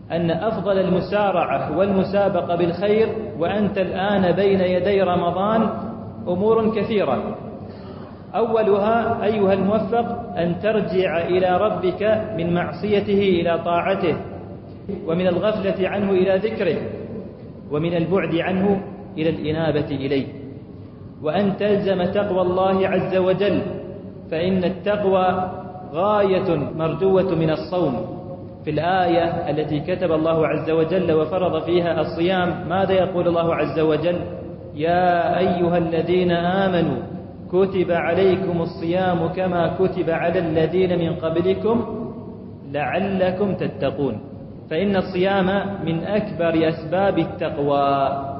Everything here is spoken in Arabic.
أن أفضل المسارعة والمسابقة بالخير وأنت الآن بين يدي رمضان أمور كثيرة. أولها أيها الموفق أن ترجع إلى ربك من معصيته إلى طاعته، ومن الغفلة عنه إلى ذكره، ومن البعد عنه إلى الإنابة إليه، وأن تلزم تقوى الله عز وجل، فإن التقوى غاية مرجوة من الصوم. في الآية التي كتب الله عز وجل وفرض فيها الصيام ماذا يقول الله عز وجل؟ يا أيها الذين آمنوا كتب عليكم الصيام كما كتب على الذين من قبلكم لعلكم تتقون. فإن الصيام من أكبر أسباب التقوى،